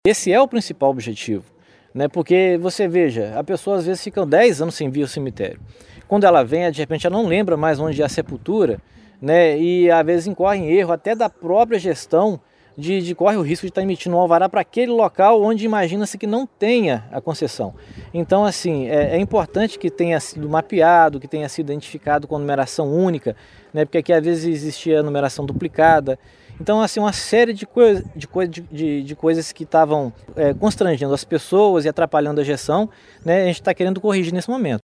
Esse é o principal objetivo, né? Porque você veja, a pessoa às vezes fica 10 anos sem vir ao cemitério. Quando ela vem, de repente ela não lembra mais onde é a sepultura, né? E às vezes incorre em erro até da própria gestão corre o risco de estar emitindo um alvará para aquele local onde imagina-se que não tenha a concessão. Então, assim, é importante que tenha sido mapeado, que tenha sido identificado com numeração única, né? Porque aqui às vezes existia numeração duplicada. Então, assim, uma série de coisas que estavam constrangendo as pessoas e atrapalhando a gestão, né? A gente está querendo corrigir nesse momento.